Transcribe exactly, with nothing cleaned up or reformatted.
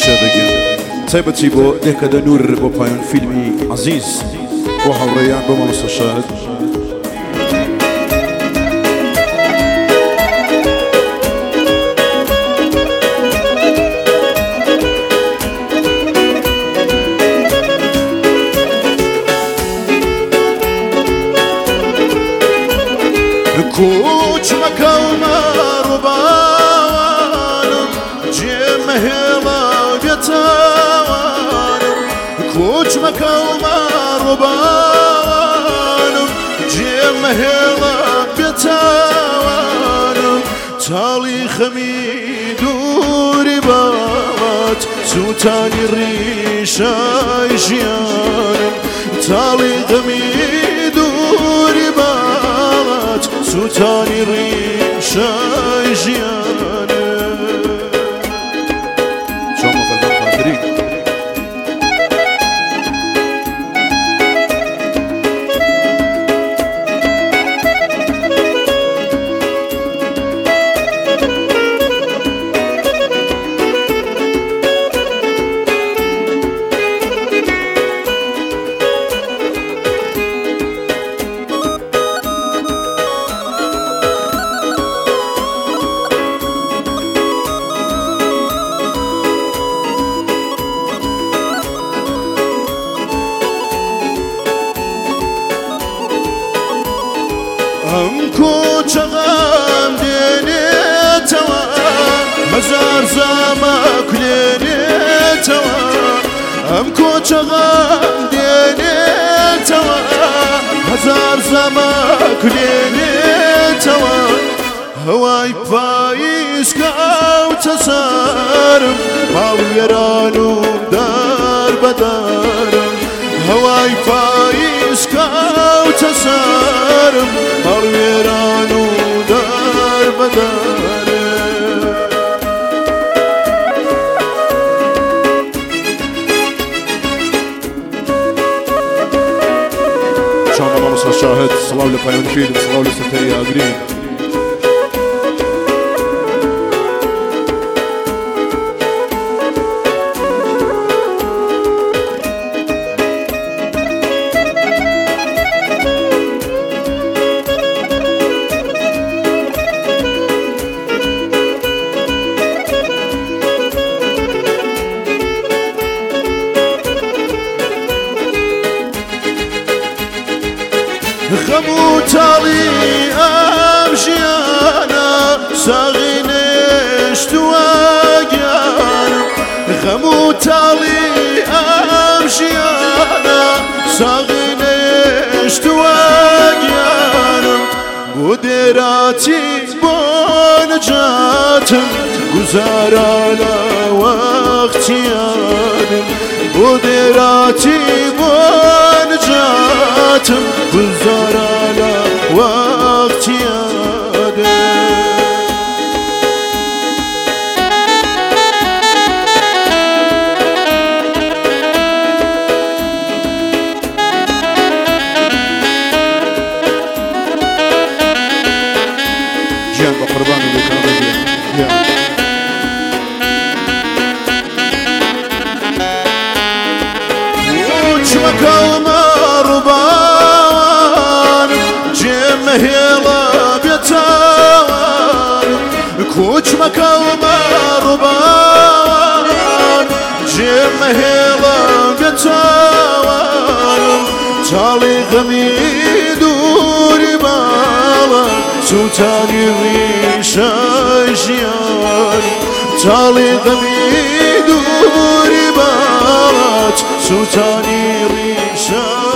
دەگەن تایبەتی بۆ دێکەدە نور بۆ پایان فیلمی عزیز بۆ هاوڕێیان بۆ مامۆستا شاهد کوچمەکە و مەڕووبانم جێمە هێڵە بێتاوانم کوچمەکە و مەڕووبانم جێمە هێڵە بێتاوانم تاڵی خەمی دووری بات سووتانی ڕیشای ژیانم تاڵی خەمی دووری بات سووتانی ڕیشای ژیانم چۆن مەفەردان خاتری ئەم کۆچە غام دێنێتەوە هەزار زەمەک لێنێتەوە ئەم کۆچە غام دێنێتەوە هەزار زەمەک لێنێتەوە هەوای پاییز کەوتە سەرم هاوێران و دەربەدەرم هەوای پاییز کەوتە سەرم هەڵوێران و دەربەدەرم چۆن مامۆستا شاهد سڵاو لە پایان فیلم سڵاو لە سەتەری ئاگرین خەم و تاڵی ئەم ژیانە ساغی نێشتووە گیانم خەم و تاڵی ئەم ژیانە ساغی نێشتووە گیانم بۆ دێراتی بۆ نەجاتم گوزارە لە وەختیانم بۆ دێراتی بۆ نەجاتم گوزارە لە وەختیانم گیان بە قوربان و بێکانە بێ کوچمەکە و مەڕووبانم جێمە هێڵە بێتاوانم کوچمەکە و مەڕووبانم جێمە هێڵە بێتاوانم تاڵی غەمی دووری باڵە سووتانی ڕیشای ژیانم تاڵی غەمی دووری باڵەت سووتانی ڕیشای